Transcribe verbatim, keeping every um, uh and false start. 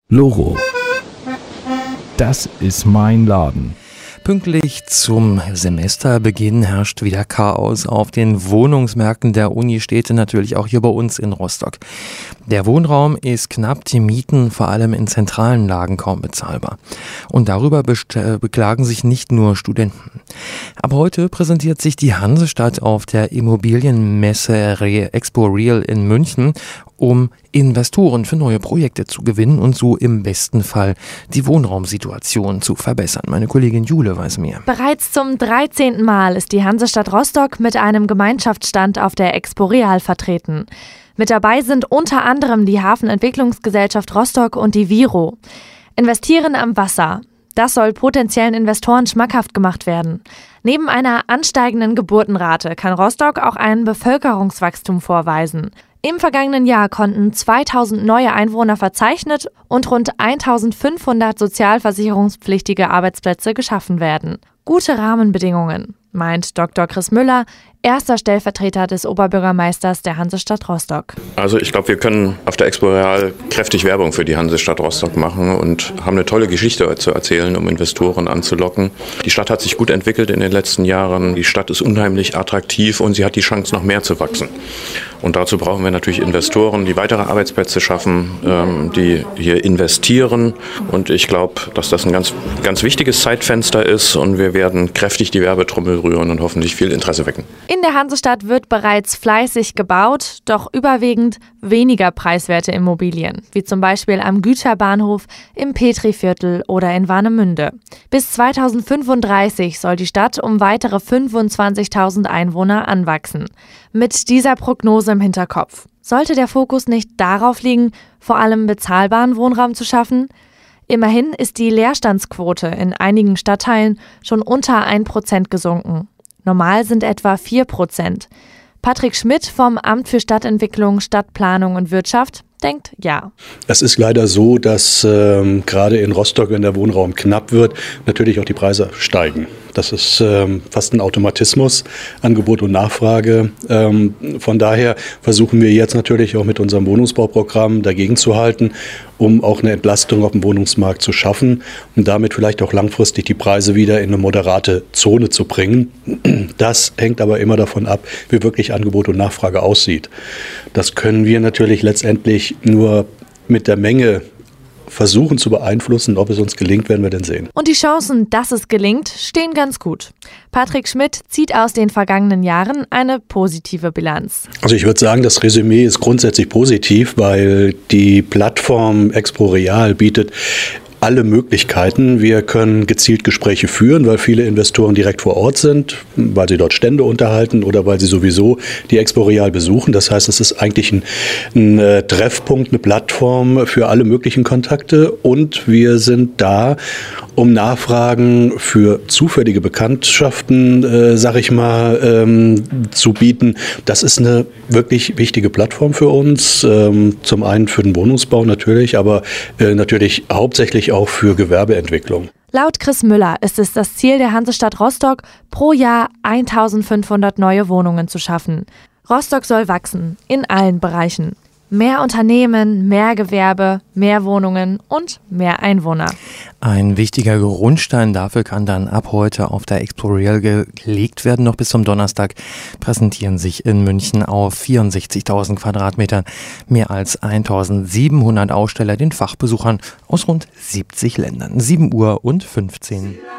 Loro. Das ist mein Laden. Pünktlich zum Semesterbeginn herrscht wieder Chaos auf den Wohnungsmärkten der Unistädte, natürlich auch hier bei uns in Rostock. Der Wohnraum ist knapp, die Mieten vor allem in zentralen Lagen kaum bezahlbar. Und darüber best- beklagen sich nicht nur Studenten. Aber heute präsentiert sich die Hansestadt auf der Immobilienmesse Re- Expo Real in München, um Investoren für neue Projekte zu gewinnen und so im besten Fall die Wohnraumsituation zu verbessern. Meine Kollegin Jule weiß mehr. Bereits zum dreizehnten Mal ist die Hansestadt Rostock mit einem Gemeinschaftsstand auf der Expo Real vertreten. Mit dabei sind unter anderem die Hafenentwicklungsgesellschaft Rostock und die Viro. Investieren am Wasser. Das soll potenziellen Investoren schmackhaft gemacht werden. Neben einer ansteigenden Geburtenrate kann Rostock auch ein Bevölkerungswachstum vorweisen. Im vergangenen Jahr konnten zweitausend neue Einwohner verzeichnet und rund eintausendfünfhundert sozialversicherungspflichtige Arbeitsplätze geschaffen werden. Gute Rahmenbedingungen, meint Doktor Chris Müller, erster Stellvertreter des Oberbürgermeisters der Hansestadt Rostock. Also ich glaube, wir können auf der Expo Real kräftig Werbung für die Hansestadt Rostock machen und haben eine tolle Geschichte zu erzählen, um Investoren anzulocken. Die Stadt hat sich gut entwickelt in den letzten Jahren. Die Stadt ist unheimlich attraktiv und sie hat die Chance, noch mehr zu wachsen. Und dazu brauchen wir natürlich Investoren, die weitere Arbeitsplätze schaffen, die hier investieren. Und ich glaube, dass das ein ganz, ganz wichtiges Zeitfenster ist und wir werden kräftig die Werbetrommel rühren und hoffentlich viel Interesse wecken. In der Hansestadt wird bereits fleißig gebaut, doch überwiegend weniger preiswerte Immobilien, wie zum Beispiel am Güterbahnhof, im Petriviertel oder in Warnemünde. Bis zweitausendfünfunddreißig soll die Stadt um weitere fünfundzwanzigtausend Einwohner anwachsen. Mit dieser Prognose im Hinterkopf. Sollte der Fokus nicht darauf liegen, vor allem bezahlbaren Wohnraum zu schaffen? Immerhin ist die Leerstandsquote in einigen Stadtteilen schon unter ein Prozent gesunken. Normal sind etwa vier Prozent. Patrick Schmidt vom Amt für Stadtentwicklung, Stadtplanung und Wirtschaft denkt ja. Es ist leider so, dass ähm, gerade in Rostock, wenn der Wohnraum knapp wird, natürlich auch die Preise steigen. Das ist ähm, fast ein Automatismus, Angebot und Nachfrage. Ähm, von daher versuchen wir jetzt natürlich auch mit unserem Wohnungsbauprogramm dagegen zu halten, um auch eine Entlastung auf dem Wohnungsmarkt zu schaffen und damit vielleicht auch langfristig die Preise wieder in eine moderate Zone zu bringen. Das hängt aber immer davon ab, wie wirklich Angebot und Nachfrage aussieht. Das können wir natürlich letztendlich nur mit der Menge versuchen zu beeinflussen. Ob es uns gelingt, werden wir dann sehen. Und die Chancen, dass es gelingt, stehen ganz gut. Patrick Schmidt zieht aus den vergangenen Jahren eine positive Bilanz. Also ich würde sagen, das Resümee ist grundsätzlich positiv, weil die Plattform Expo Real bietet alle Möglichkeiten. Wir können gezielt Gespräche führen, weil viele Investoren direkt vor Ort sind, weil sie dort Stände unterhalten oder weil sie sowieso die Expo Real besuchen. Das heißt, es ist eigentlich ein, ein Treffpunkt, eine Plattform für alle möglichen Kontakte und wir sind da, um Nachfragen für zufällige Bekanntschaften, äh, sag ich mal, ähm, zu bieten. Das ist eine wirklich wichtige Plattform für uns. Ähm, zum einen für den Wohnungsbau natürlich, aber äh, natürlich hauptsächlich auch für Gewerbeentwicklung. Laut Chris Müller ist es das Ziel der Hansestadt Rostock, pro Jahr eintausendfünfhundert neue Wohnungen zu schaffen. Rostock soll wachsen, in allen Bereichen. Mehr Unternehmen, mehr Gewerbe, mehr Wohnungen und mehr Einwohner. Ein wichtiger Grundstein dafür kann dann ab heute auf der Expo Real gelegt werden. Noch bis zum Donnerstag präsentieren sich in München auf vierundsechzigtausend Quadratmetern mehr als eintausendsiebenhundert Aussteller den Fachbesuchern aus rund siebzig Ländern. sieben Uhr und fünfzehn.